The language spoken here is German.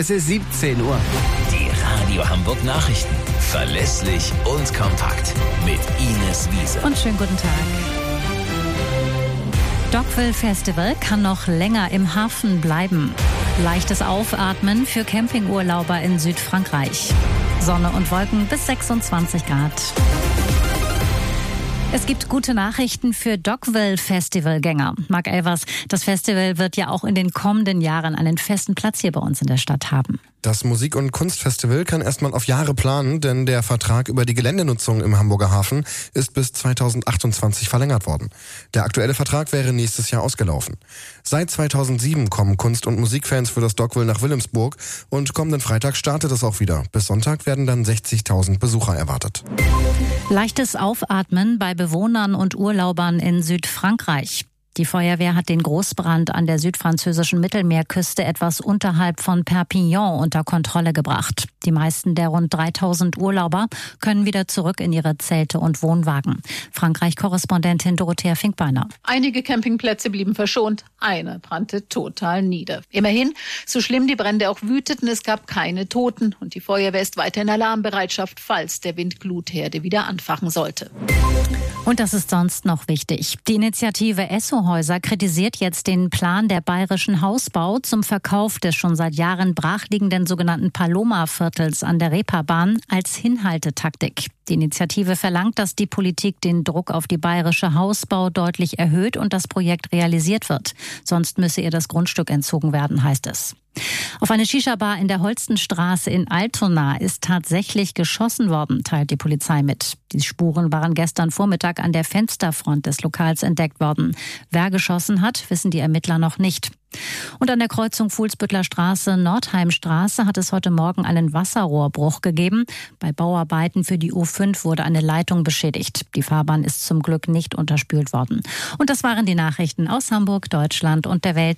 Es ist 17 Uhr. Die Radio Hamburg Nachrichten. Verlässlich und kompakt. Mit Ines Wiese. Und schönen guten Tag. Dockville Festival kann noch länger im Hafen bleiben. Leichtes Aufatmen für Campingurlauber in Südfrankreich. Sonne und Wolken bis 26 Grad. Es gibt gute Nachrichten für Dockville Festivalgänger. Marc Elvers, das Festival wird ja auch in den kommenden Jahren einen festen Platz hier bei uns in der Stadt haben. Das Musik- und Kunstfestival kann erstmal auf Jahre planen, denn der Vertrag über die Geländenutzung im Hamburger Hafen ist bis 2028 verlängert worden. Der aktuelle Vertrag wäre nächstes Jahr ausgelaufen. Seit 2007 kommen Kunst- und Musikfans für das Dockville nach Wilhelmsburg und kommenden Freitag startet es auch wieder. Bis Sonntag werden dann 60.000 Besucher erwartet. Leichtes Aufatmen bei Bewohnern und Urlaubern in Südfrankreich. Die Feuerwehr hat den Großbrand an der südfranzösischen Mittelmeerküste etwas unterhalb von Perpignan unter Kontrolle gebracht. Die meisten der rund 3000 Urlauber können wieder zurück in ihre Zelte und Wohnwagen. Frankreich-Korrespondentin Dorothea Finkbeiner. Einige Campingplätze blieben verschont, einer brannte total nieder. Immerhin, so schlimm die Brände auch wüteten, es gab keine Toten und die Feuerwehr ist weiter in Alarmbereitschaft, falls der Wind Glutherde wieder anfachen sollte. Und das ist sonst noch wichtig. Die Initiative Esso-Häuser kritisiert jetzt den Plan der Bayerischen Hausbau zum Verkauf des schon seit Jahren brachliegenden sogenannten Paloma-Viertels an der Reeperbahn als Hinhaltetaktik. Die Initiative verlangt, dass die Politik den Druck auf die Bayerische Hausbau deutlich erhöht und das Projekt realisiert wird. Sonst müsse ihr das Grundstück entzogen werden, heißt es. Auf eine Shisha-Bar in der Holstenstraße in Altona ist tatsächlich geschossen worden, teilt die Polizei mit. Die Spuren waren gestern Vormittag an der Fensterfront des Lokals entdeckt worden. Wer geschossen hat, wissen die Ermittler noch nicht. Und an der Kreuzung Fuhlsbüttler Straße, Nordheimstraße hat es heute Morgen einen Wasserrohrbruch gegeben. Bei Bauarbeiten für die U5 wurde eine Leitung beschädigt. Die Fahrbahn ist zum Glück nicht unterspült worden. Und das waren die Nachrichten aus Hamburg, Deutschland und der Welt.